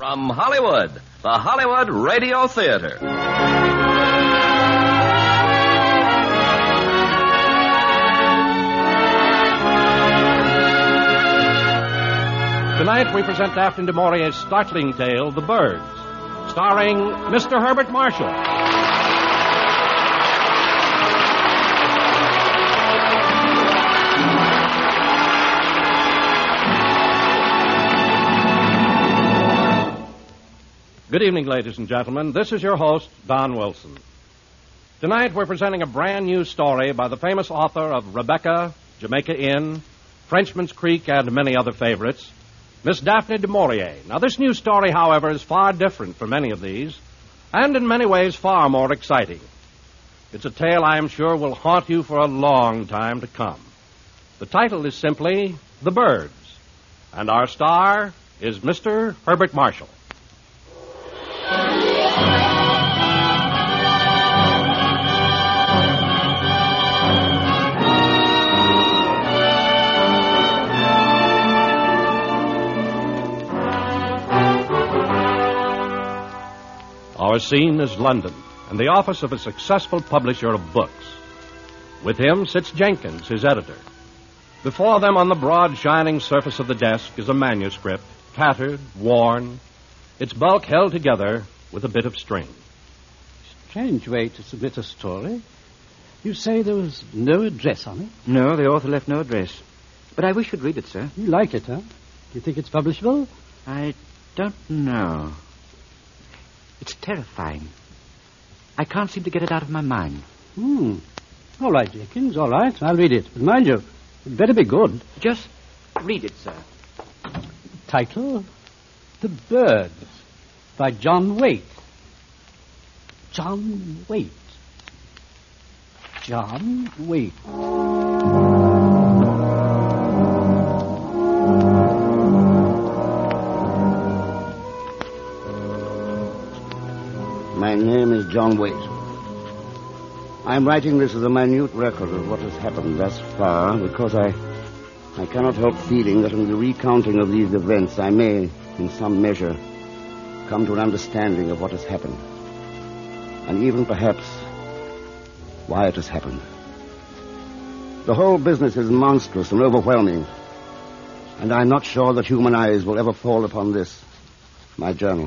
From Hollywood, the Hollywood Radio Theater. Tonight we present Daphne du Maurier's startling tale, The Birds, starring Mr. Herbert Marshall. Good evening, ladies and gentlemen. This is your host, Don Wilson. Tonight we're presenting a brand new story by the famous author of Rebecca, Jamaica Inn, Frenchman's Creek, and many other favorites, Miss Daphne du Maurier. Now, this new story, however, is far different from any of these, and in many ways far more exciting. It's a tale I am sure will haunt you for a long time to come. The title is simply The Birds, and our star is Mr. Herbert Marshall. Our scene is London, and the office of a successful publisher of books. With him sits Jenkins, his editor. Before them on the broad, shining surface of the desk is a manuscript, tattered, worn, its bulk held together with a bit of string. Strange way to submit a story. You say there was no address on it? No, the author left no address. But I wish you'd read it, sir. You like it, huh? Do you think it's publishable? I don't know. It's terrifying. I can't seem to get it out of my mind. All right, Jenkins, all right. I'll read it. But mind you, it better be good. Just read it, sir. Title, The Birds, by John Waite. John Waite. John Waite. My name is John Waite. I'm writing this as a minute record of what has happened thus far because I cannot help feeling that in the recounting of these events I may, in some measure, come to an understanding of what has happened. And even perhaps why it has happened. The whole business is monstrous and overwhelming, and I'm not sure that human eyes will ever fall upon this, my journal.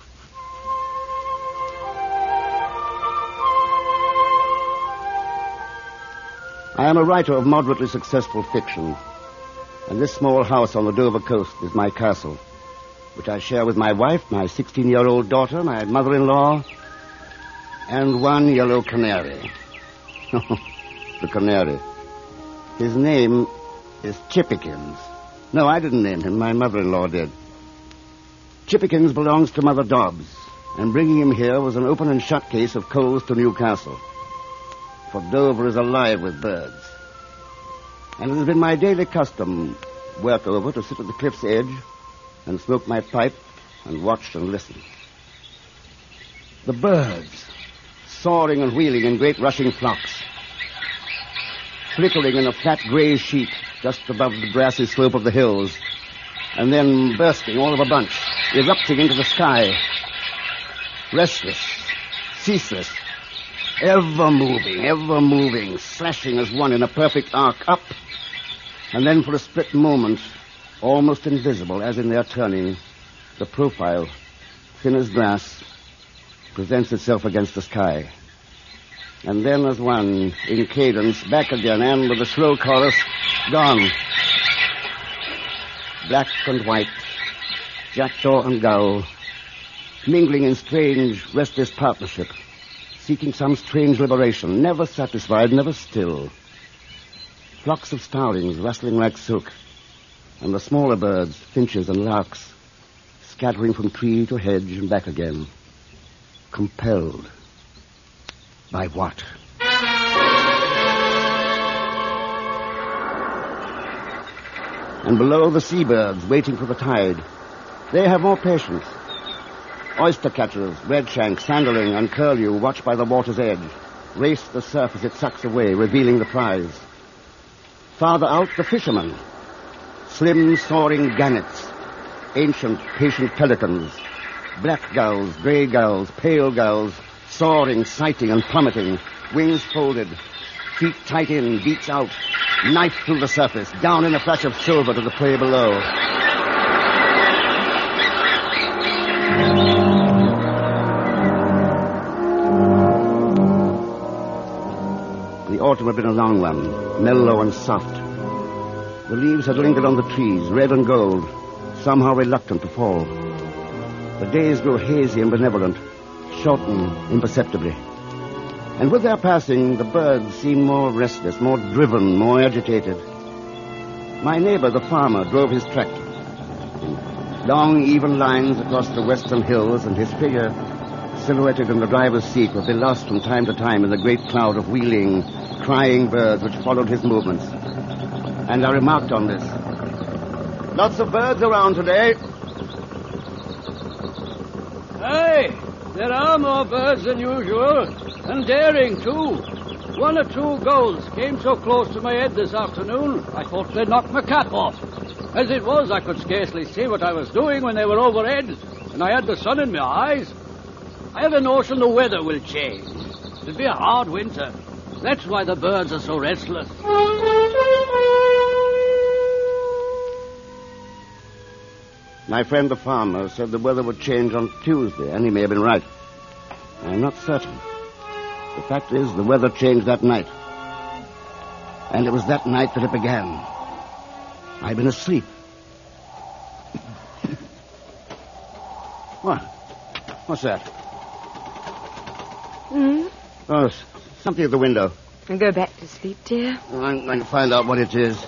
I am a writer of moderately successful fiction, and this small house on the Dover coast is my castle, which I share with my wife, my 16-year-old daughter, my mother-in-law, and one yellow canary. The canary. His name is Chippikins. No, I didn't name him. My mother-in-law did. Chippikins belongs to Mother Dobbs, and bringing him here was an open and shut case of coals to Newcastle. For Dover is alive with birds. And it has been my daily custom, work over, to sit at the cliff's edge and smoke my pipe and watch and listen. The birds, soaring and wheeling in great rushing flocks, flickering in a flat gray sheet just above the grassy slope of the hills, and then bursting all of a bunch, erupting into the sky, restless, ceaseless, ever moving, slashing as one in a perfect arc up, and then for a split moment, almost invisible, as in their turning, the profile, thin as glass, presents itself against the sky. And then as one, in cadence, back again, and with a slow chorus, gone. Black and white, jackdaw and gull, mingling in strange, restless partnership, seeking some strange liberation, never satisfied, never still. Flocks of starlings rustling like silk, and the smaller birds, finches and larks, scattering from tree to hedge and back again. Compelled. By what? And below, the seabirds waiting for the tide. They have more patience. Oyster catchers, redshank, sanderling, and curlew, watched by the water's edge, race the surf as it sucks away, revealing the prize. Farther out, the fishermen, slim, soaring gannets, ancient, patient pelicans, Black gulls, grey gulls, pale gulls, soaring, sighting, and plummeting. Wings folded, feet tight in, beaks out, knife through the surface, down in a flash of silver to the prey below. The autumn had been a long one, mellow and soft. The leaves had lingered on the trees, red and gold, somehow reluctant to fall. The days grew hazy and benevolent, shortened imperceptibly. And with their passing, the birds seemed more restless, more driven, more agitated. My neighbor, the farmer, drove his tractor. In long, even lines across the western hills, and his figure, silhouetted in the driver's seat, would be lost from time to time in the great cloud of wheeling, crying birds which followed his movements. And I remarked on this. Lots of birds around today. Hey, there are more birds than usual, and daring, too. 1 or 2 gulls came so close to my head this afternoon, I thought they'd knock my cap off. As it was, I could scarcely see what I was doing when they were overhead, and I had the sun in my eyes. I have a notion the weather will change. It'll be a hard winter. That's why the birds are so restless. My friend the farmer said the weather would change on Tuesday, and he may have been right. I'm not certain. The fact is, the weather changed that night. And it was that night that it began. I'd been asleep. What? What's that? Oh, something at the window. And go back to sleep, dear. I'm going to find out what it is.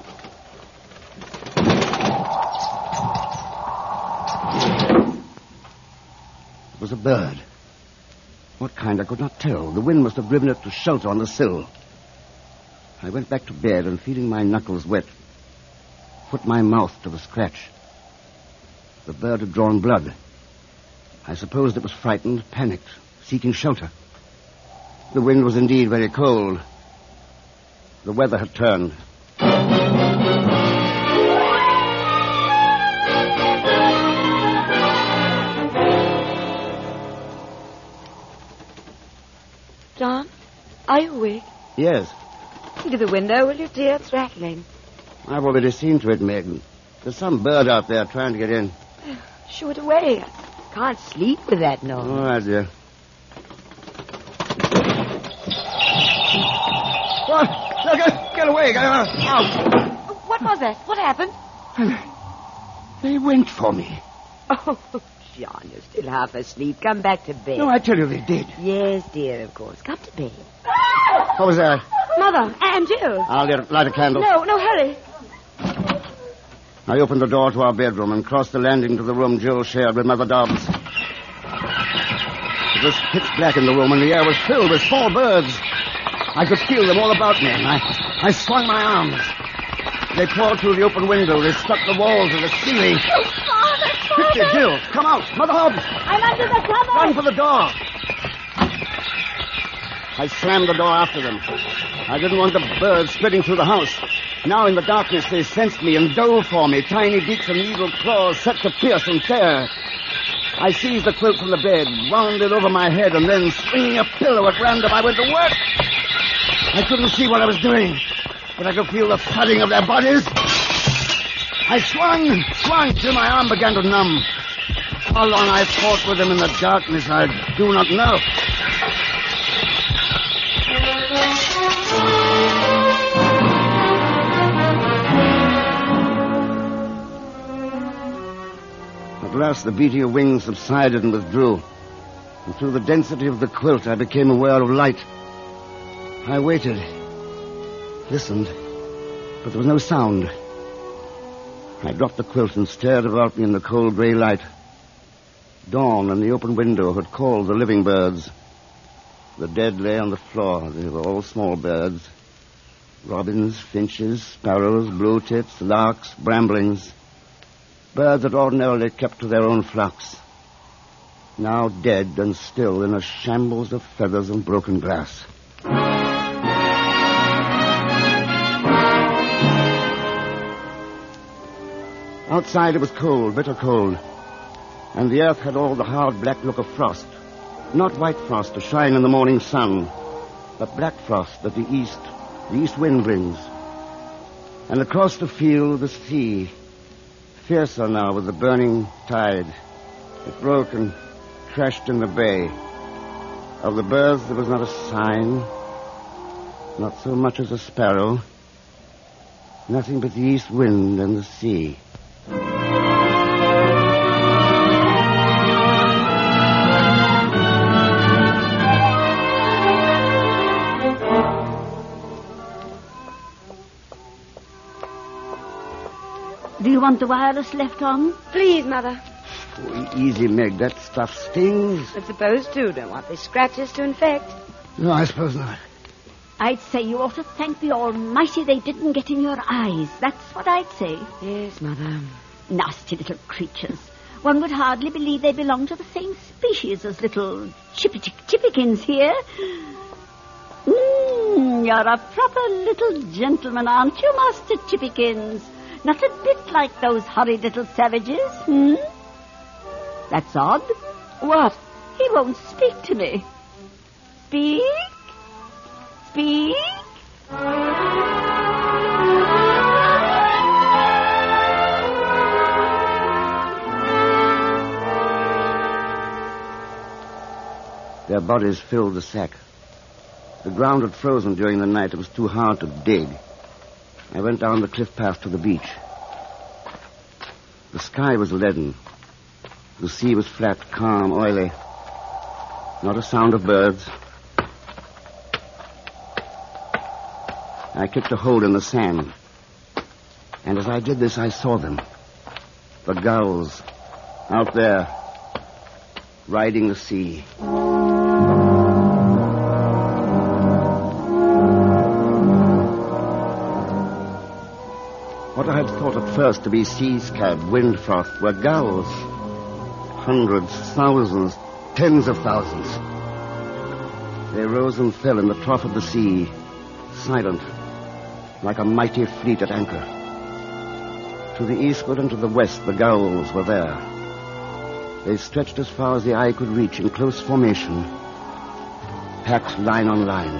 It was a bird. What kind, I could not tell. The wind must have driven it to shelter on the sill. I went back to bed and, feeling my knuckles wet, put my mouth to the scratch. The bird had drawn blood. I supposed it was frightened, panicked, seeking shelter. The wind was indeed very cold. The weather had turned. John, are you awake? Yes, Look at the window, will you, dear? It's rattling. I've already seen to it, Meg. There's some bird out there trying to get in. Shoo it away. I can't sleep with that noise. All right, dear. Oh, get away. Out. What was that? What happened? They went for me. Oh, John, you're still half asleep. Come back to bed. No, I tell you they did. Yes, dear, of course. Come to bed. What was that? Mother, and Jill. I'll light a candle. No, hurry. I opened the door to our bedroom and crossed the landing to the room Jill shared with Mother Dobbs. It was pitch black in the room, and the air was filled with small birds. I could feel them all about me, and I swung my arms. They poured through the open window. They struck the walls of the ceiling. Oh, Father! Quickly, Jill, come out. Mother Hobbs! I'm under the cover! Run for the door! I slammed the door after them. I didn't want the birds spreading through the house. Now in the darkness they sensed me and dove for me, tiny beaks and needle claws set to pierce and tear. I seized the quilt from the bed, wound it over my head, and then, swinging a pillow at random, I went to work. I couldn't see what I was doing, but I could feel the thudding of their bodies. I swung till my arm began to numb. How long I fought with them in the darkness, I do not know. At last the beating of wings subsided and withdrew, and through the density of the quilt I became aware of light. I waited, listened, but there was no sound. I dropped the quilt and stared about me in the cold gray light. Dawn and the open window had called the living birds. The dead lay on the floor. They were all small birds. Robins, finches, sparrows, blue tits, larks, bramblings. Birds that ordinarily kept to their own flocks. Now dead and still in a shambles of feathers and broken glass. Outside it was cold, bitter cold. And the earth had all the hard black look of frost. Not white frost to shine in the morning sun, but black frost that the east wind brings. And across the field, the sea, fiercer now with the burning tide. It broke and crashed in the bay. Of the birds there was not a sign, not so much as a sparrow. Nothing but the east wind and the sea. Do you want the wireless left on? Please, Mother. Oh, easy, Meg. That stuff stings. But suppose, too, don't want the scratches to infect. No, I suppose not. I'd say you ought to thank the Almighty they didn't get in your eyes. That's what I'd say. Yes, Mother. Nasty little creatures. One would hardly believe they belong to the same species as little chippikins here. You're a proper little gentleman, aren't you, Master Chippikins? Not a bit like those horrid little savages, That's odd. What? He won't speak to me. Speak? Speak? Their bodies filled the sack. The ground had frozen during the night. It was too hard to dig. I went down the cliff path to the beach. The sky was leaden. The sea was flat, calm, oily. Not a sound of birds. I kicked a hole in the sand. And as I did this, I saw them. The gulls out there, riding the sea. What I had thought at first to be sea-scab, wind froth, were gulls. Hundreds, thousands, tens of thousands. They rose and fell in the trough of the sea, silent, like a mighty fleet at anchor. To the eastward and to the west, the gulls were there. They stretched as far as the eye could reach in close formation, packed line on line.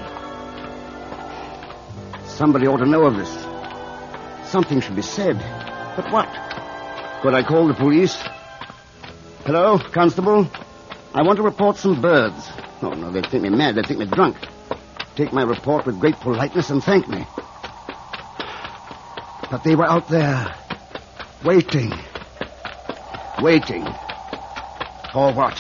Somebody ought to know of this. Something should be said. But what? Could I call the police? Hello, Constable? I want to report some birds. Oh, no, they'd think me mad. They'd think me drunk. Take my report with great politeness and thank me. But they were out there, waiting. Waiting. For what?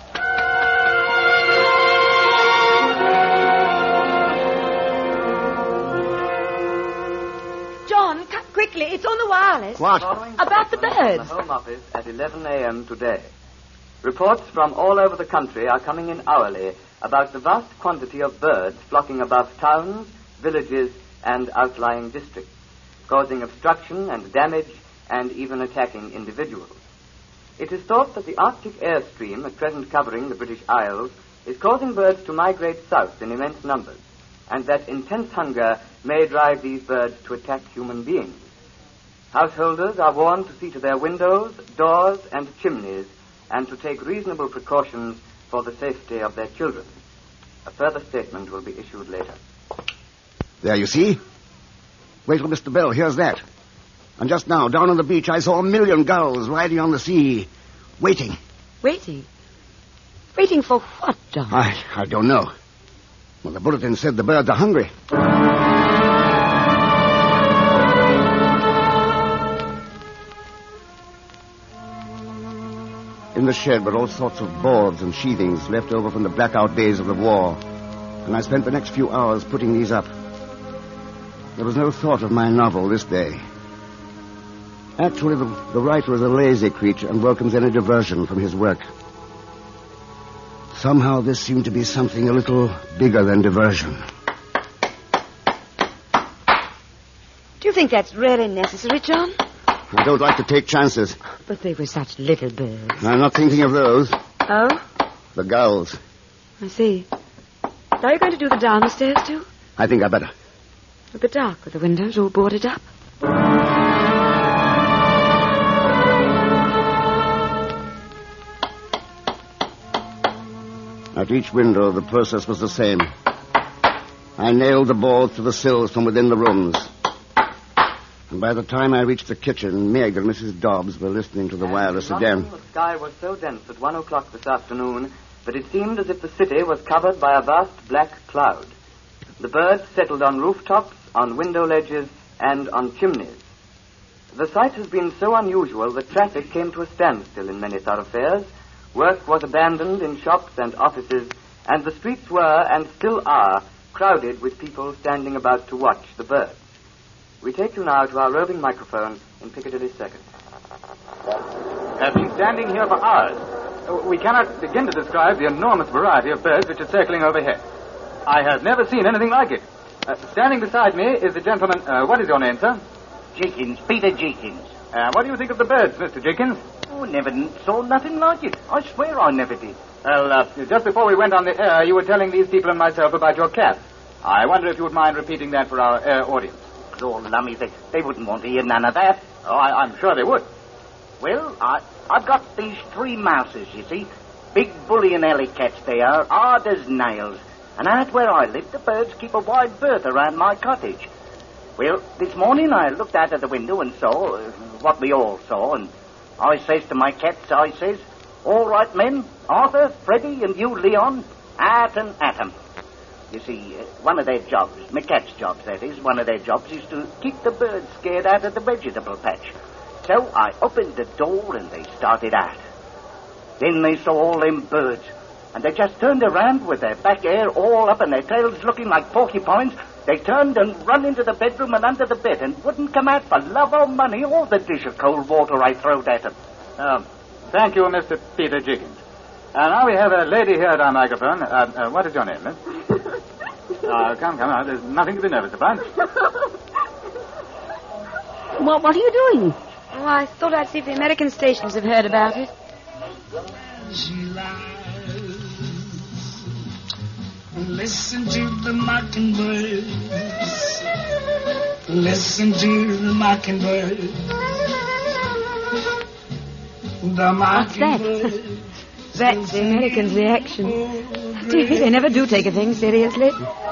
John, come quickly. It's on the wireless. What? About the birds. The Home Office at 11 a.m. today. Reports from all over the country are coming in hourly about the vast quantity of birds flocking above towns, villages, and outlying districts, causing obstruction and damage and even attacking individuals. It is thought that the Arctic airstream at present covering the British Isles is causing birds to migrate south in immense numbers, and that intense hunger may drive these birds to attack human beings. Householders are warned to see to their windows, doors, and chimneys, and to take reasonable precautions for the safety of their children. A further statement will be issued later. There, you see? Wait till Mr. Bell hears that. And just now, down on the beach, I saw 1,000,000 gulls riding on the sea, waiting. Waiting? Waiting for what, John? I don't know. Well, the bulletin said the birds are hungry. In the shed were all sorts of boards and sheathings left over from the blackout days of the war, and I spent the next few hours putting these up. There was no thought of my novel this day. Actually, the writer is a lazy creature and welcomes any diversion from his work. Somehow this seemed to be something a little bigger than diversion. Do you think that's really necessary, John? I don't like to take chances. But they were such little birds. I'm not thinking of those. Oh? The gulls. I see. Are you going to do the downstairs, too? I think I better. A bit dark with the windows all boarded up. At each window, the process was the same. I nailed the boards to the sills from within the rooms. And by the time I reached the kitchen, Meg and Mrs. Dobbs were listening to the wireless again. The sky was so dense at 1 o'clock this afternoon that it seemed as if the city was covered by a vast black cloud. The birds settled on rooftops, on window ledges, and on chimneys. The sight has been so unusual that traffic came to a standstill in many thoroughfares. Work was abandoned in shops and offices, and the streets were, and still are, crowded with people standing about to watch the birds. We take you now to our roving microphone in Piccadilly Circus. I've been standing here for hours. We cannot begin to describe the enormous variety of birds which are circling overhead. I have never seen anything like it. Standing beside me is the gentleman... what is your name, sir? Jenkins, Peter Jenkins. What do you think of the birds, Mr. Jenkins? Oh, never saw nothing like it. I swear I never did. Well, just before we went on the air, you were telling these people and myself about your cat. I wonder if you would mind repeating that for our air audience. Lord, lummy, they wouldn't want to hear none of that. Oh, I'm sure they would. Well, I've got these 3 mouses, you see. Big bully and alley cats they are, hard as nails. And out where I live, the birds keep a wide berth around my cottage. Well, this morning I looked out of the window and saw what we all saw, and I says to my cats, I says, all right, men, Arthur, Freddie, and you, Leon, out and at 'em. You see, one of their jobs, my cat's jobs, that is, one of their jobs is to keep the birds scared out of the vegetable patch. So I opened the door and they started out. Then they saw all them birds, and they just turned around with their back hair all up and their tails looking like porcupines. They turned and run into the bedroom and under the bed and wouldn't come out for love or money or the dish of cold water I throwed at them. Thank you, Mr. Peter Jenkins. Now we have a lady here at our microphone. What is your name, miss? Come on. There's nothing to be nervous about. What are you doing? Oh, I thought I'd see if the American stations have heard about it. She lies. Listen to the mockingbirds. Listen to the mockingbirds. The mockingbirds. That's the Americans' reaction. They never do take a thing seriously.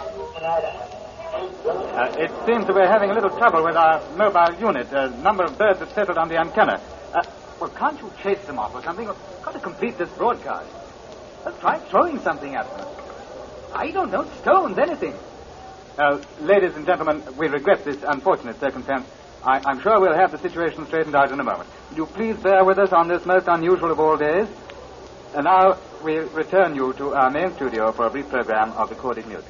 It seems that we're having a little trouble with our mobile unit. A number of birds have settled on the antenna. Well, can't you chase them off or something? We've got to complete this broadcast. Let's try throwing something at them. I don't know, stones, anything. Ladies and gentlemen, we regret this unfortunate circumstance. I'm sure we'll have the situation straightened out in a moment. Would you please bear with us on this most unusual of all days? And now we return you to our main studio for a brief program of recorded music.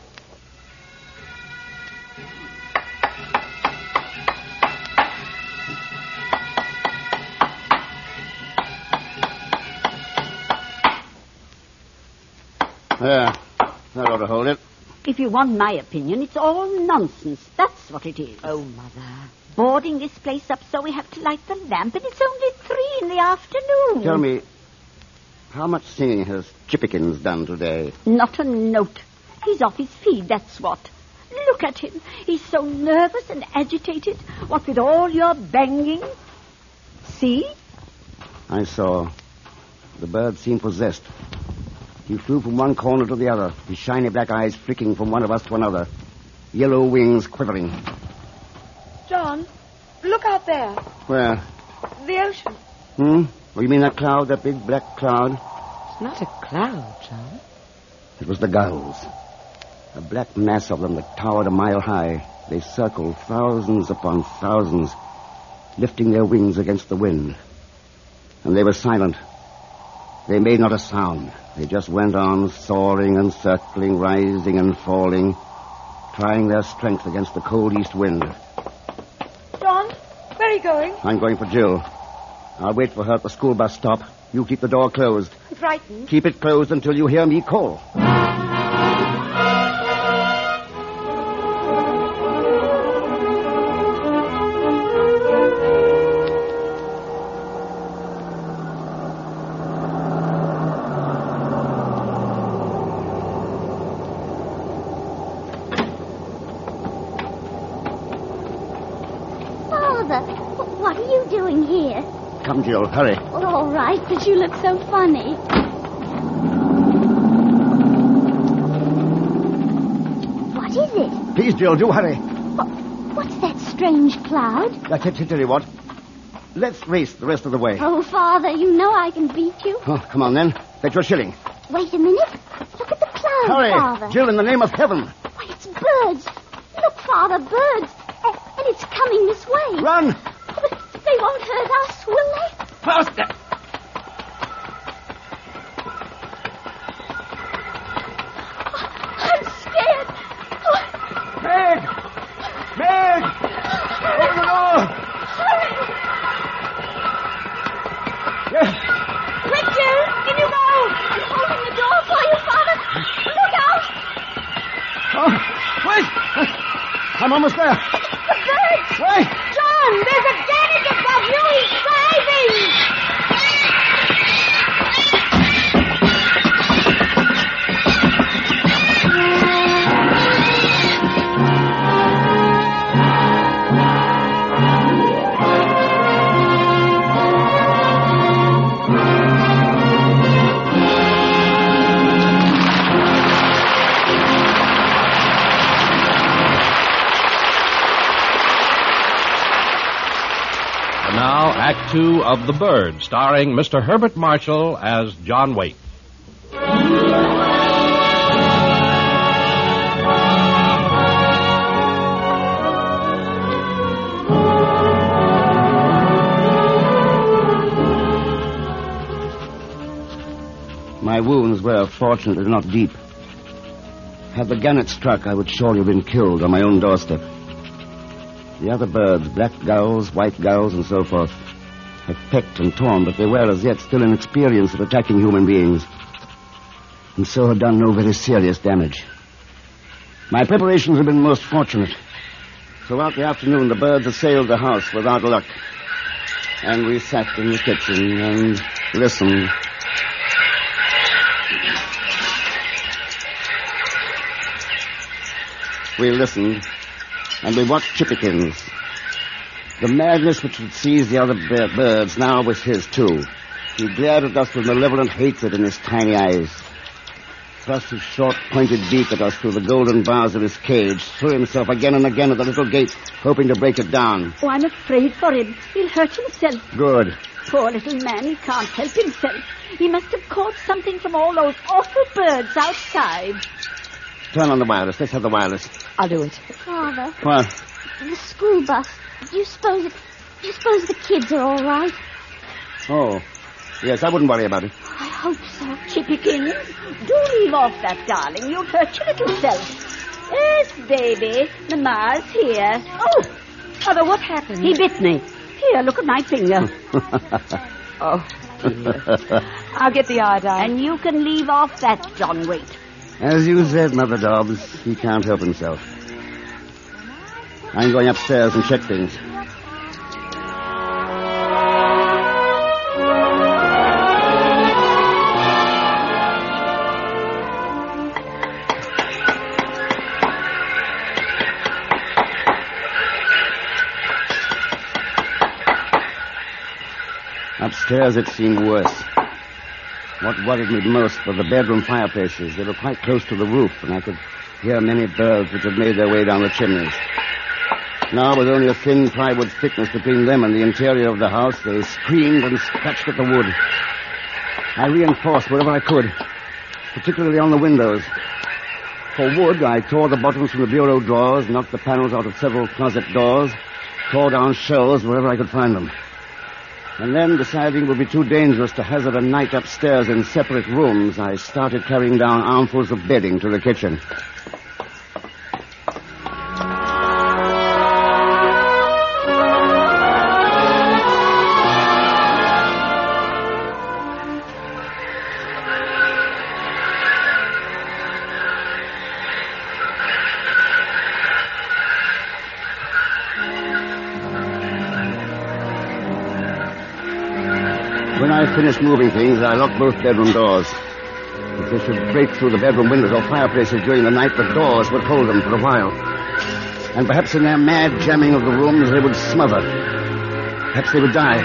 There. That ought to hold it. If you want my opinion, it's all nonsense. That's what it is. Oh, Mother. Boarding this place up so we have to light the lamp, and it's only 3 in the afternoon. Tell me, how much singing has Chippikins done today? Not a note. He's off his feed, that's what. Look at him. He's so nervous and agitated. What with all your banging. See? I saw. The bird seemed possessed. He flew from one corner to the other, his shiny black eyes flicking from one of us to another, yellow wings quivering. John, look out there. Where? The ocean. Oh, you mean that cloud, that big black cloud? It's not a cloud, John. It was the gulls. A black mass of them that towered a mile high. They circled thousands upon thousands, lifting their wings against the wind. And they were silent. They made not a sound. They just went on soaring and circling, rising and falling, trying their strength against the cold east wind. John, where are you going? I'm going for Jill. I'll wait for her at the school bus stop. You keep the door closed. I'm frightened. Keep it closed until you hear me call. What are you doing here? Come, Jill, hurry. Well, all right, but you look so funny. is it? Please, Jill, do hurry. What's that strange cloud? I tell you what. Let's race the rest of the way. Oh, Father, you know I can beat you. Oh, come on, then. Bet you a shilling. Wait a minute. Look at the cloud, Hurry, Father. Jill, in the name of heaven. Why, it's birds. Look, Father, birds. And it's coming this way. Run! But they won't hurt us, will they? Faster! I'm scared. Meg! Meg! Open the door! Hurry! Yes. Quick, Jill! In you go! I'm holding the door for you, Father. Look out! Oh, wait! I'm almost there. The birds! Wait! John, there's a Danik above you. He's driving! Now, Act Two of The Bird, starring Mr. Herbert Marshall as John Waite. My wounds were, fortunately, not deep. Had the gun struck, I would surely have been killed on my own doorstep. The other birds, black gulls, white gulls, and so forth, had pecked and torn, but they were as yet still inexperienced at attacking human beings, and so had done no very serious damage. My preparations had been most fortunate. Throughout the afternoon, the birds assailed the house without luck, and we sat in the kitchen and listened. We listened, and we watched Chippikins. The madness which had seized the other birds now was his, too. He glared at us with malevolent hatred in his tiny eyes, thrust his short, pointed beak at us through the golden bars of his cage, threw himself again and again at the little gate, hoping to break it down. Oh, I'm afraid for him. He'll hurt himself. Good. Poor little man, he can't help himself. He must have caught something from all those awful birds outside. Turn on the wireless. Let's have the wireless. I'll do it. Father, What? the school bus. Do you suppose the kids are all right? Oh, yes, I wouldn't worry about it. I hope so. Chippikins, do leave off that, darling. You'll hurt your little self. Yes, baby. Mama's here. Oh, Mother, what happened? he bit me. Here, look at my finger. Oh, dear. I'll get the iodine. And you can leave off that, John Waite. As you said, Mother Dobbs, he can't help himself. I'm going upstairs and check things. Upstairs it seemed worse. What worried me most were the bedroom fireplaces. They were quite close to the roof, and I could hear many birds which had made their way down the chimneys. Now, with only a thin plywood thickness between them and the interior of the house, they screamed and scratched at the wood. I reinforced wherever I could, particularly on the windows. For wood, I tore the bottoms from the bureau drawers, knocked the panels out of several closet doors, tore down shelves wherever I could find them. And then, deciding it would be too dangerous to hazard a night upstairs in separate rooms, I started carrying down armfuls of bedding to the kitchen. When I finished moving things, I locked both bedroom doors. If they should break through the bedroom windows or fireplaces during the night, the doors would hold them for a while. And perhaps in their mad jamming of the rooms, they would smother. Perhaps they would die.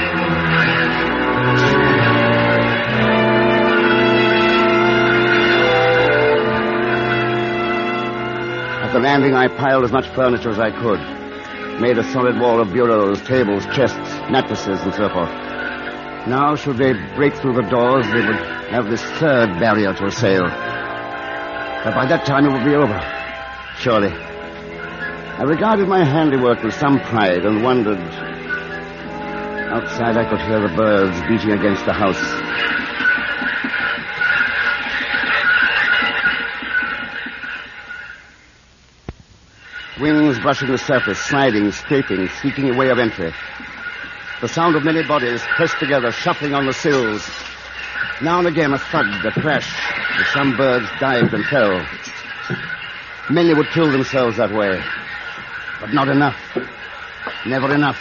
At the landing, I piled as much furniture as I could. Made a solid wall of bureaus, tables, chests, mattresses, and so forth. Now, should they break through the doors, they would have this third barrier to assail. But by that time, it would be over. Surely. I regarded my handiwork with some pride and wondered. Outside, I could hear the birds beating against the house. Wings brushing the surface, sliding, scraping, seeking a way of entry. The sound of many bodies pressed together, shuffling on the sills. Now and again a thud, a crash, as some birds dived and fell. Many would kill themselves that way. But not enough. Never enough.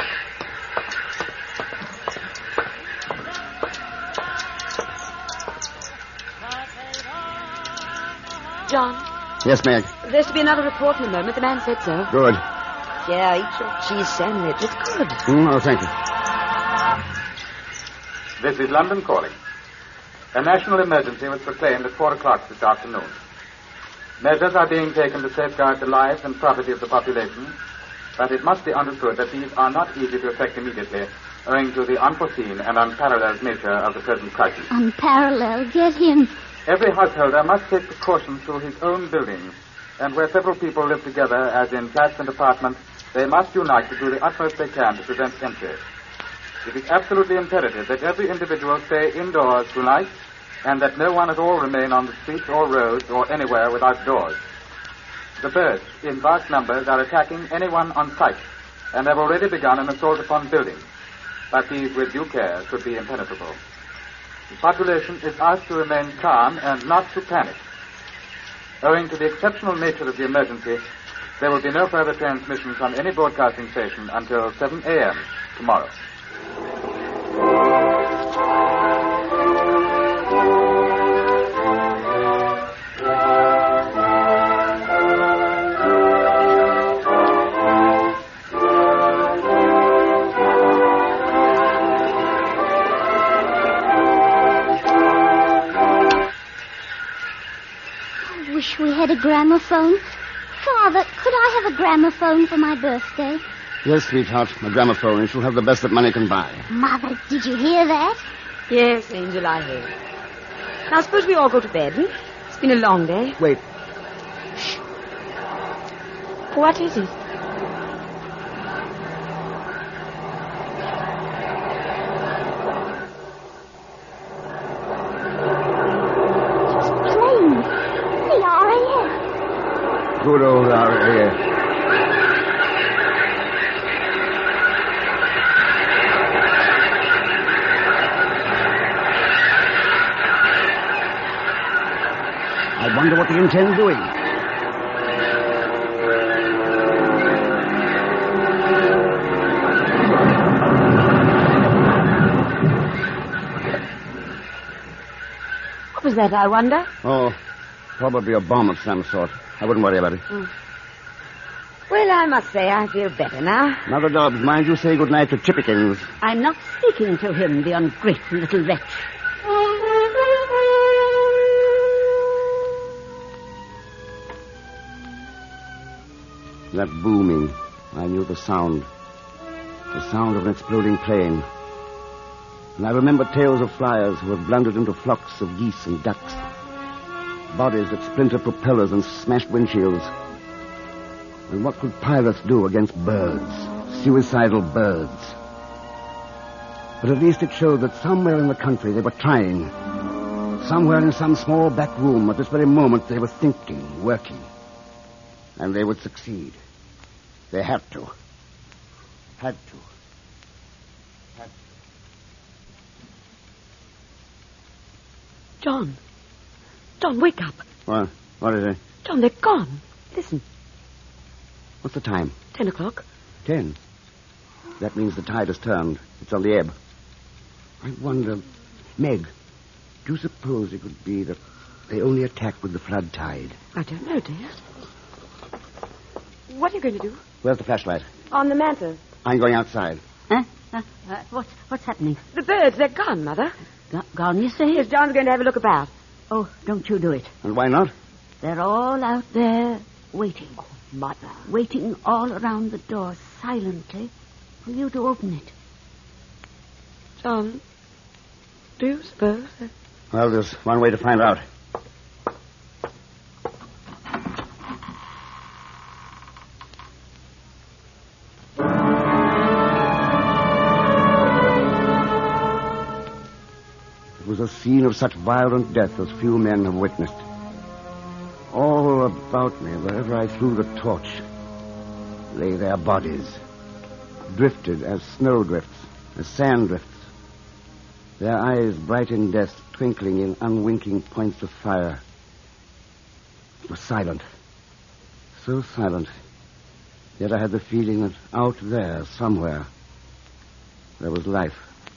John? Yes, Meg? There's to be another report in a moment. The man said so. Good. Yeah, eat your cheese sandwich. It's good. Oh, thank you. This is London calling. A national emergency was proclaimed at 4 o'clock this afternoon. Measures are being taken to safeguard the lives and property of the population, but it must be understood that these are not easy to effect immediately, owing to the unforeseen and unparalleled nature of the present crisis. Unparalleled. Get him. Every householder must take precautions through his own buildings, and where several people live together, as in flats and apartments, they must unite to do the utmost they can to prevent entry. It is absolutely imperative that every individual stay indoors tonight, and that no one at all remain on the streets or roads or anywhere without doors. The birds, in vast numbers, are attacking anyone on sight, and have already begun an assault upon buildings, but these, with due care, should be impenetrable. The population is asked to remain calm and not to panic. Owing to the exceptional nature of the emergency, there will be no further transmission from any broadcasting station until 7 a.m. tomorrow. We had a gramophone. Father, could I have a gramophone for my birthday? Yes, sweetheart, a gramophone. It shall have the best that money can buy. Mother, did you hear that? Yes, Angel, I hear. Now, suppose we all go to bed. It's been a long day. Wait. Shh. What is it? Good old RAF. I wonder what they intend doing. What was that, I wonder? Oh, probably a bomb of some sort. I wouldn't worry about it. Well, I must say I feel better now. Mother Dobbs, mind you say good night to Chippikins. I'm not speaking to him, the ungrateful little wretch. That booming, I knew the sound. The sound of an exploding plane. And I remember tales of flyers who had blundered into flocks of geese and ducks. Bodies that splintered propellers and smashed windshields. And what could pilots do against birds? Suicidal birds. But at least it showed that somewhere in the country they were trying. Somewhere in some small back room at this very moment they were thinking, working. And they would succeed. They had to. Had to. John. John, wake up. What? What is it? John, they're gone. Listen. What's the time? 10 o'clock. 10? That means the tide has turned. It's on the ebb. I wonder... Meg, do you suppose it could be that they only attacked with the flood tide? I don't know, dear. What are you going to do? Where's the flashlight? On the mantel. I'm going outside. Huh? What's happening? The birds, they're gone, Mother. Gone, you say? Yes, John's going to have a look about. Oh, don't you do it. And why not? They're all out there waiting. Oh, Mother. Waiting all around the door, silently, for you to open it. John, do you suppose? Well, there's one way to find out. It was a scene of such violent death as few men have witnessed. All about me, wherever I threw the torch, lay their bodies, drifted as snow drifts, as sand drifts. Their eyes bright in death, twinkling in unwinking points of fire. It was silent. So silent. Yet I had the feeling that out there, somewhere, there was life.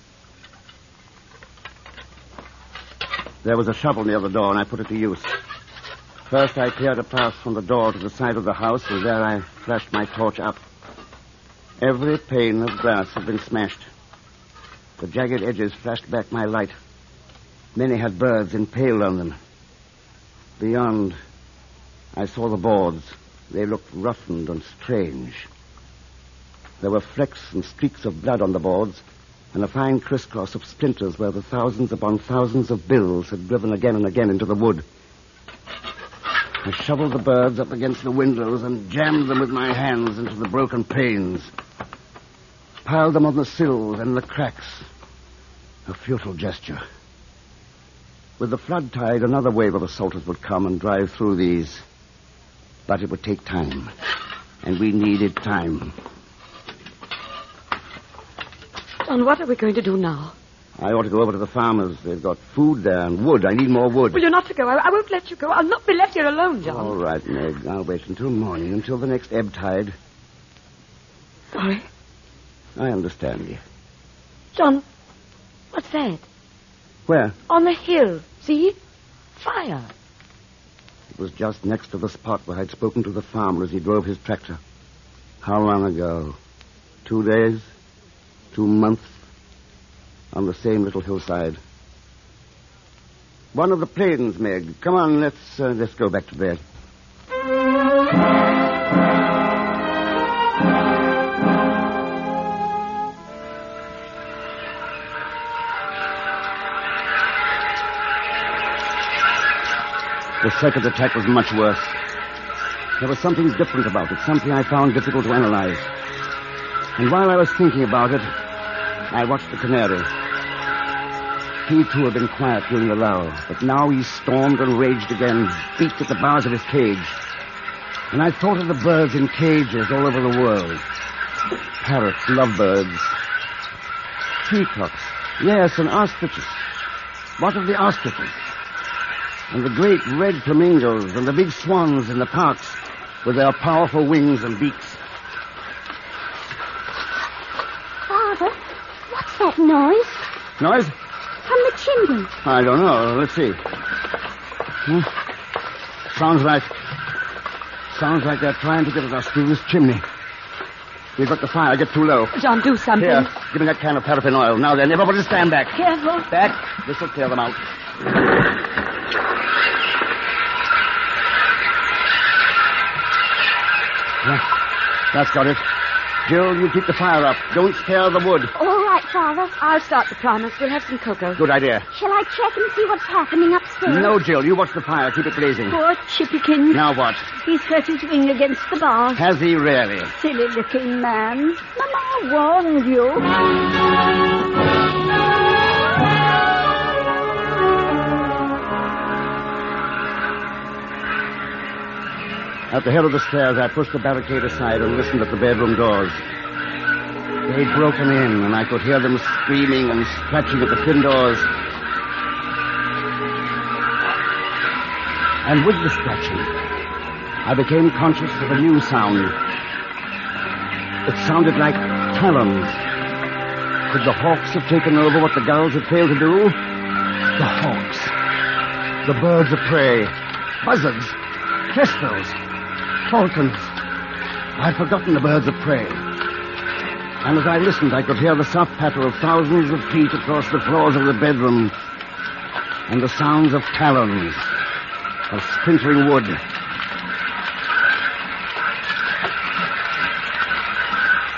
There was a shovel near the door, and I put it to use. First, I cleared a path from the door to the side of the house, and there I flashed my torch up. Every pane of glass had been smashed. The jagged edges flashed back my light. Many had birds impaled on them. Beyond, I saw the boards. They looked roughened and strange. There were flecks and streaks of blood on the boards, and a fine crisscross of splinters where the thousands upon thousands of bills had driven again and again into the wood. I shoveled the birds up against the windows and jammed them with my hands into the broken panes. Piled them on the sills and the cracks. A futile gesture. With the flood tide, another wave of assaulters would come and drive through these. But it would take time. And we needed time. John, what are we going to do now? I ought to go over to the farmers. They've got food there and wood. I need more wood. Well, you're not to go. I won't let you go. I'll not be left here alone, John. All right, Meg. I'll wait until morning, until the next ebb tide. Sorry. I understand you. John, what's that? Where? On the hill. See? Fire. It was just next to the spot where I'd spoken to the farmer as he drove his tractor. How long ago? 2 days? 2 months? On the same little hillside. One of the planes, Meg. Come on, let's go back to bed. The second attack was much worse. There was something different about it, something I found difficult to analyze. And while I was thinking about it, I watched the canary. He, too, had been quiet during the lull, but now he stormed and raged again, beat at the bars of his cage. And I thought of the birds in cages all over the world. Parrots, lovebirds, peacocks, yes, and ostriches. What of the ostriches? And the great red flamingos and the big swans in the parks with their powerful wings and beaks. Father, what's that noise? Noise? From the chimney. I don't know. Let's see. Sounds like they're trying to get at us through this chimney. We've got the fire. Get too low. John, do something. Here, give me that can of paraffin oil. Now then, everybody stand back. Careful. Back. This will clear them out. That's got it. Jill, you keep the fire up. Don't scare the wood. All right, Father. I'll start the primus. We'll have some cocoa. Good idea. Shall I check and see what's happening upstairs? No, Jill. You watch the fire. Keep it blazing. Poor Chippykins. Now what? He's hurt his wing against the bars. Has he really? Silly-looking man. Mama warned you. At the head of the stairs, I pushed the barricade aside and listened at the bedroom doors. They'd broken in, and I could hear them screaming and scratching at the thin doors. And with the scratching, I became conscious of a new sound. It sounded like talons. Could the hawks have taken over what the gulls had failed to do? The hawks. The birds of prey. Buzzards. Kestrels. Falcons. I'd forgotten the birds of prey. And as I listened, I could hear the soft patter of thousands of feet across the floors of the bedroom, and the sounds of talons, of splintering wood.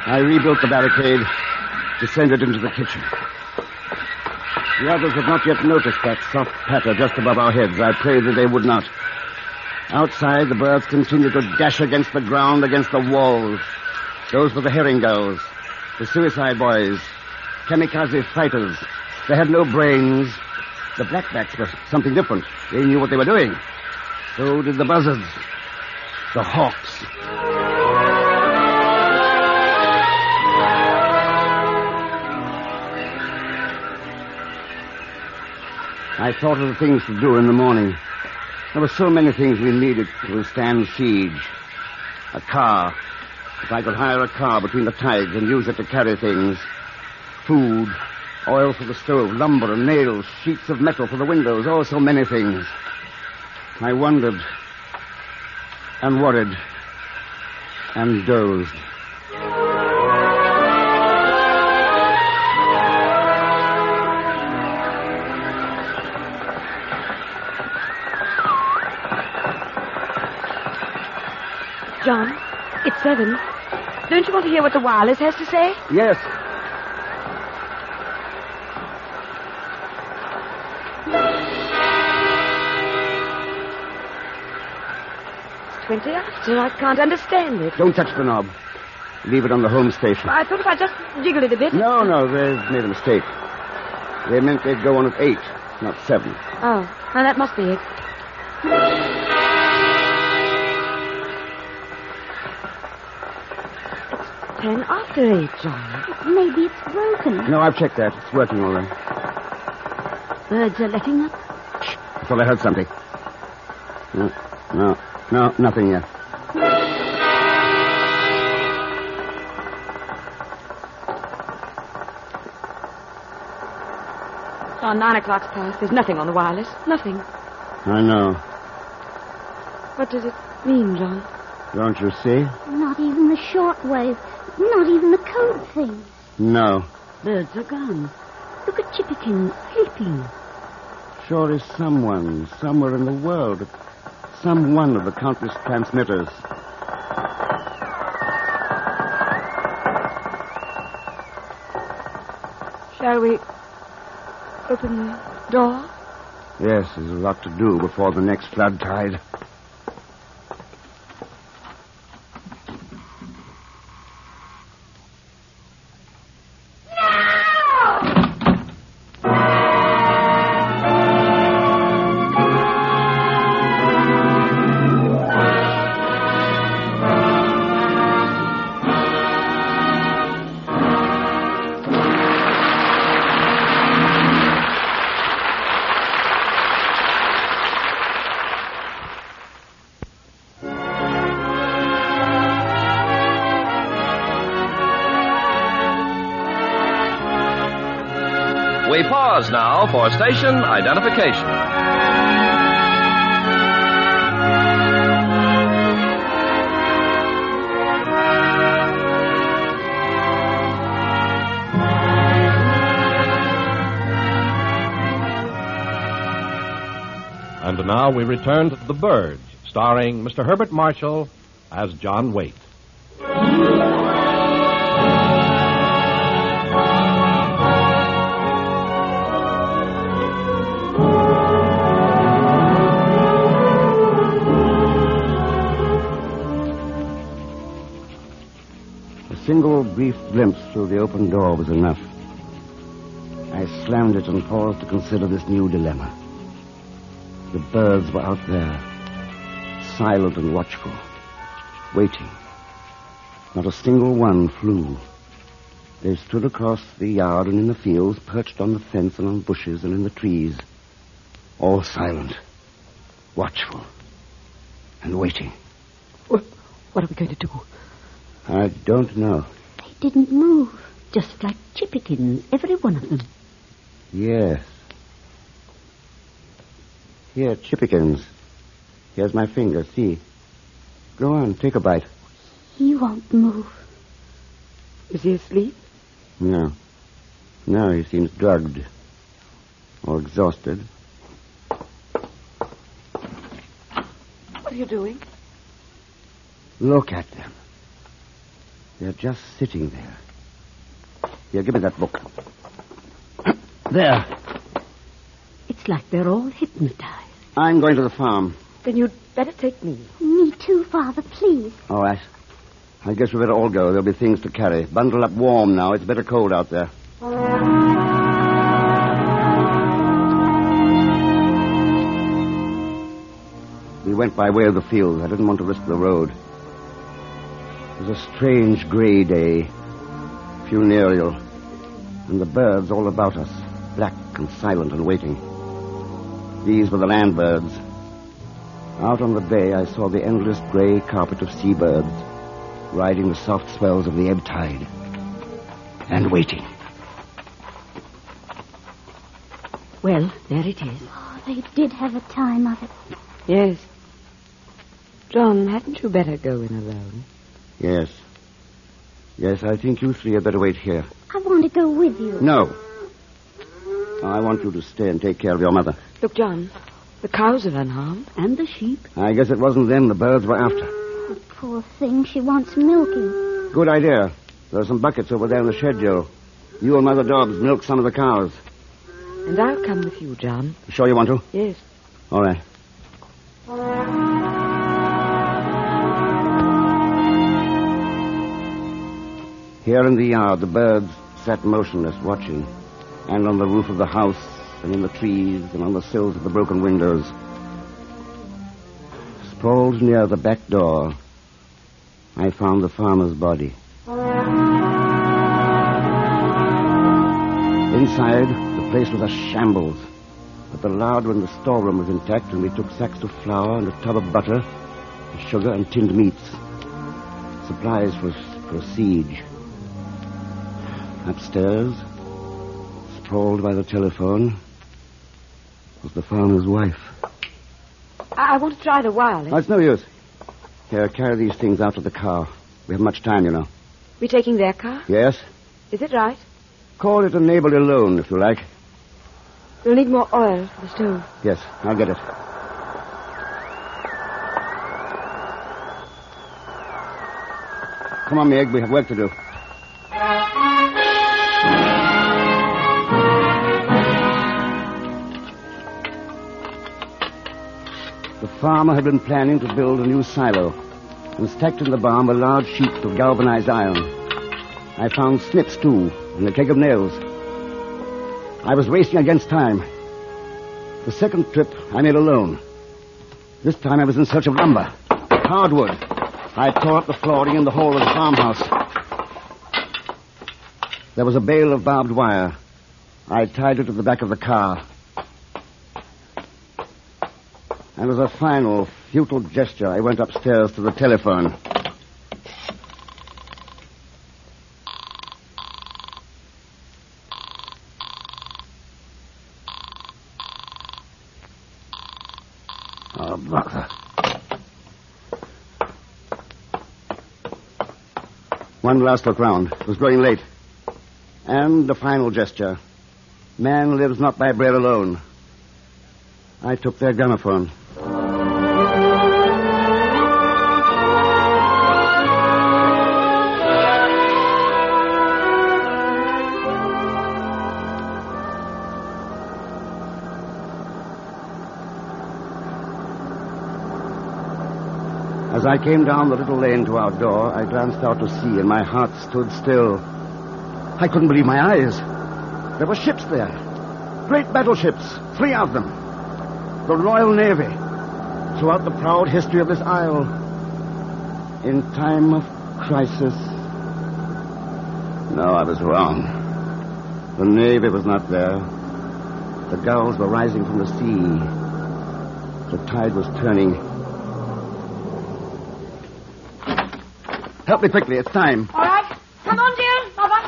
I rebuilt the barricade, descended into the kitchen. The others had not yet noticed that soft patter just above our heads. I prayed that they would not. Outside, the birds continued to dash against the ground, against the walls. Those were the herring gulls, the suicide boys, kamikaze fighters. They had no brains. The blackbacks were something different. They knew what they were doing. So did the buzzards, the hawks. I thought of the things to do in the morning. There were so many things we needed to withstand siege. A car. If I could hire a car between the tides and use it to carry things. Food, oil for the stove, lumber and nails, sheets of metal for the windows, oh, so many things. I wondered and worried and dozed. John, it's 7. Don't you want to hear what the wireless has to say? Yes. It's 20 after. I can't understand it. Don't touch the knob. Leave it on the home station. I thought if I just jiggled it a bit. No, they've made a mistake. They meant they'd go on at 8, not 7. Oh, well, that must be it. 10 after 8, John. Maybe it's broken. No, I've checked that. It's working all right. Birds are letting up. Shh. I thought I heard something. No, nothing yet. Oh, 9 o'clock's past. There's nothing on the wireless. Nothing. I know. What does it mean, John? Don't you see? Not even the shortwave. Not even the code thing. No. Birds are gone. Look at Chippikins sleeping. Sure is someone, somewhere in the world, at some one of the countless transmitters. Shall we open the door? Yes, there's a lot to do before the next flood tide. We pause now for station identification. And now we return to The Birds, starring Mr. Herbert Marshall as John Waite. A single brief glimpse through the open door was enough. I slammed it and paused to consider this new dilemma. The birds were out there, silent and watchful, waiting. Not a single one flew. They stood across the yard and in the fields, perched on the fence and on bushes and in the trees, all silent, watchful, and waiting. What are we going to do? I don't know. They didn't move, just like Chippikins, every one of them. Yes. Here, Chippikins. Here's my finger, see. Go on, take a bite. He won't move. Is he asleep? No. No, he seems drugged. Or exhausted. What are you doing? Look at them. They're just sitting there. Here, give me that book. There. It's like they're all hypnotized. I'm going to the farm. Then you'd better take me. Me too, Father, please. All right. I guess we better all go. There'll be things to carry. Bundle up warm now. It's better cold out there. We went by way of the field. I didn't want to risk the road. It was a strange gray day, funereal, and the birds all about us, black and silent and waiting. These were the land birds. Out on the bay, I saw the endless gray carpet of seabirds riding the soft swells of the ebb tide and waiting. Well, there it is. Oh, they did have a time of it. Yes. John, hadn't you better go in alone? Yes. Yes, I think you three had better wait here. I want to go with you. No. I want you to stay and take care of your mother. Look, John, the cows are unharmed. And the sheep. I guess it wasn't them the birds were after. Oh, poor thing, she wants milking. Good idea. There are some buckets over there in the shed, Joe. You and Mother Dobbs milk some of the cows. And I'll come with you, John. Sure you want to? Yes. All right. Here in the yard, the birds sat motionless, watching. And on the roof of the house, and in the trees, and on the sills of the broken windows. Sprawled near the back door, I found the farmer's body. Inside, the place was a shambles. But the larder in the storeroom was intact, and we took sacks of flour and a tub of butter, and sugar and tinned meats. Supplies for a siege. Upstairs, sprawled by the telephone, was the farmer's wife. I want to try the wireless. Oh, it's no use. Here, carry these things out to the car. We have much time, you know. We taking their car? Yes? Is it right? Call it a neighborly loan, if you like. We'll need more oil for the stove. Yes, I'll get it. Come on, Meg, we have work to do. The farmer had been planning to build a new silo, and stacked in the barn were large sheets of galvanized iron. I found snips, too, and a keg of nails. I was racing against time. The second trip I made alone. This time I was in search of lumber, hardwood. I tore up the flooring in the hall of the farmhouse. There was a bale of barbed wire. I tied it to the back of the car. And as a final, futile gesture, I went upstairs to the telephone. Oh, bother. One last look round. It was growing late. And the final gesture. Man lives not by bread alone. I took their gramophone. As I came down the little lane to our door, I glanced out to sea, and my heart stood still. I couldn't believe my eyes. There were ships there. Great battleships, 3 of them. The Royal Navy. Throughout the proud history of this isle. In time of crisis. No, I was wrong. The Navy was not there. The gulls were rising from the sea. The tide was turning. Help me quickly. It's time. All right. Come on, dear. Mother.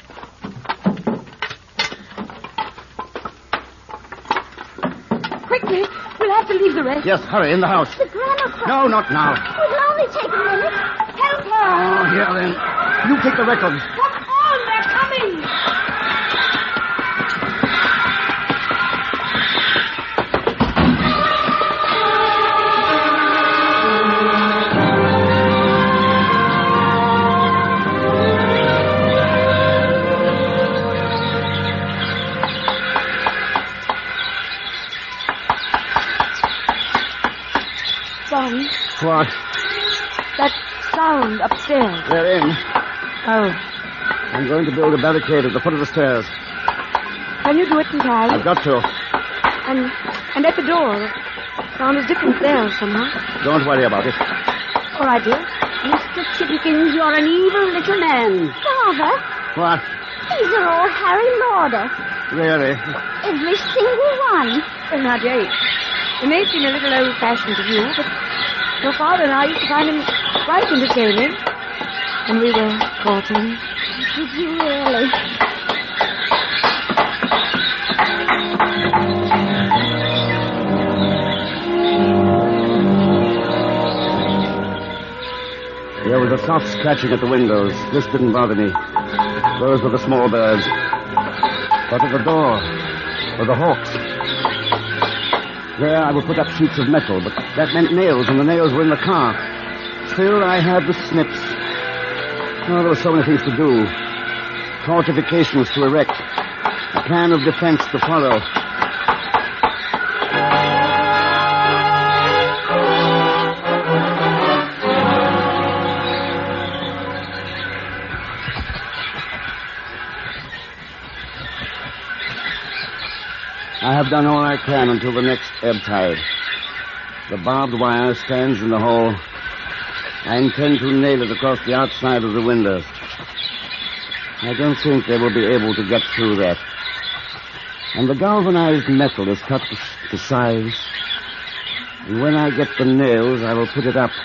Quickly. We'll have to leave the rest. Yes, hurry. In the house. The gramophone. No, not now. It'll only take a minute. Help her. Oh, here then. You take the records. Come on. They're coming. Don. What? That sound upstairs. They're in. Oh. I'm going to build a barricade at the foot of the stairs. Can you do it in time? I've got to. And at the door. Sound is different there somehow. Don't worry about it. All right, dear. Mr. Chippikins, you're an evil little man. Father, What? these are all Harry Lauder. Really? Every single one. Well, now, Jane, it may seem a little old-fashioned to you, but your father and I used to find him quite entertaining when we were courting. Did you really? There was a soft scratching at the windows. This didn't bother me. Those were the small birds. But at the door were the hawks. There I would put up sheets of metal, but that meant nails, and the nails were in the car. Still, I had the snips. Oh, there were so many things to do. Fortifications to erect. A plan of defense to follow. I have done all I can until the next ebb tide. The barbed wire stands in the hole. I intend to nail it across the outside of the windows. I don't think they will be able to get through that. And the galvanized metal is cut to size. And when I get the nails, I will put it up.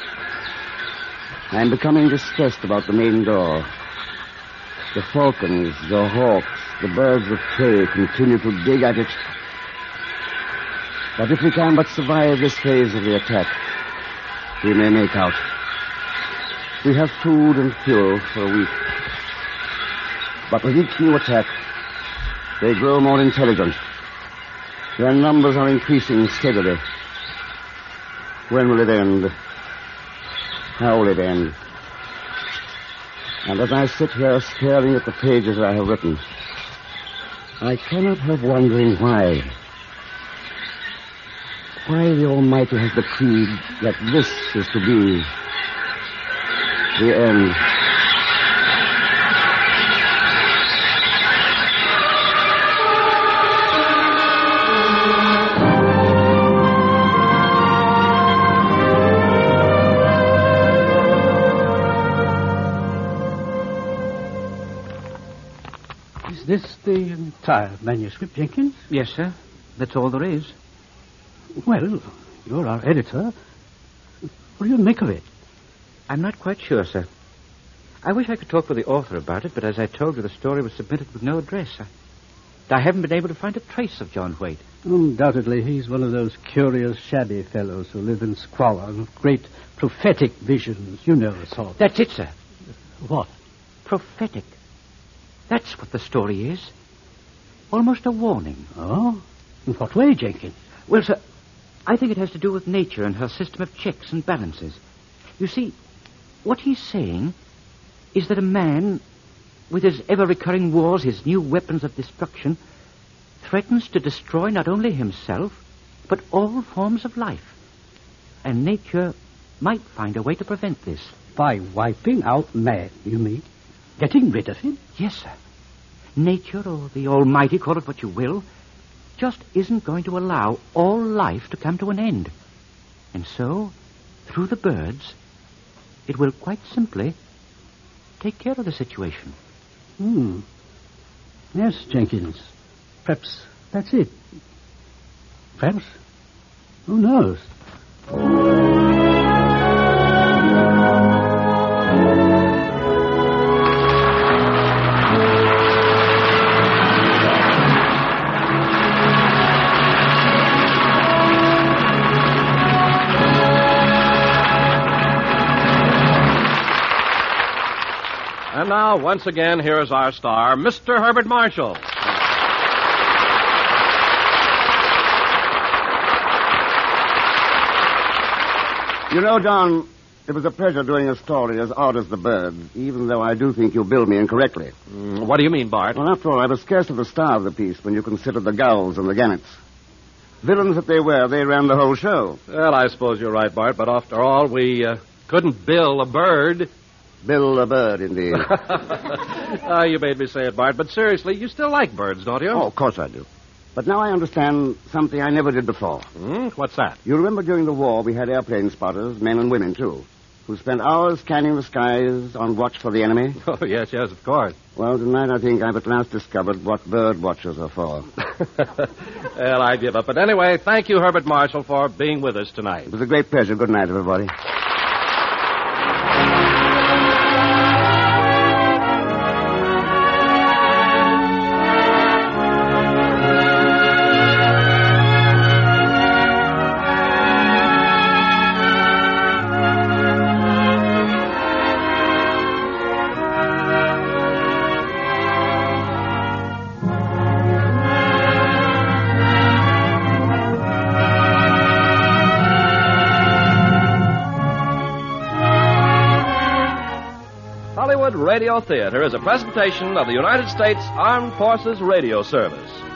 I am becoming distressed about the main door. The falcons, the hawks, the birds of prey continue to dig at it. But if we can but survive this phase of the attack, we may make out. We have food and fuel for a week. But with each new attack, they grow more intelligent. Their numbers are increasing steadily. When will it end? How will it end? And as I sit here staring at the pages I have written, I cannot help wondering why. Why the Almighty has decreed that this is to be the end. Is this the entire manuscript, Jenkins? Yes, sir. That's all there is. Well, you're our editor. What do you make of it? I'm not quite sure, sir. I wish I could talk with the author about it, but as I told you, the story was submitted with no address. I haven't been able to find a trace of John Waite. Undoubtedly, he's one of those curious, shabby fellows who live in squalor with great prophetic visions. You know the sort. That's it, sir. What? Prophetic. That's what the story is. Almost a warning. Oh? In what way, Jenkins? Well, sir, I think it has to do with nature and her system of checks and balances. You see, what he's saying is that a man, with his ever-recurring wars, his new weapons of destruction, threatens to destroy not only himself, but all forms of life. And nature might find a way to prevent this. By wiping out man, you mean? Getting rid of him? Yes, sir. Nature, or the Almighty, call it what you will, just isn't going to allow all life to come to an end. And so, through the birds, it will quite simply take care of the situation. Yes, Jenkins. Perhaps that's it. Perhaps. Who knows? And now, once again, here is our star, Mr. Herbert Marshall. You know, Don, it was a pleasure doing a story as odd as the birds, even though I do think you billed me incorrectly. What do you mean, Bart? Well, after all, I was scarcely the star of the piece when you consider the gulls and the gannets. Villains that they were, they ran the whole show. Well, I suppose you're right, Bart, but after all, we couldn't bill a bird. Bill a bird, indeed. You made me say it, Bart, but seriously, you still like birds, don't you? Oh, of course I do. But now I understand something I never did before. What's that? You remember during the war we had airplane spotters, men and women, too, who spent hours scanning the skies on watch for the enemy? Oh, yes, of course. Well, tonight I think I've at last discovered what bird watchers are for. Well, I give up. But anyway, thank you, Herbert Marshall, for being with us tonight. It was a great pleasure. Good night, everybody. Hollywood Radio Theater is a presentation of the United States Armed Forces Radio Service.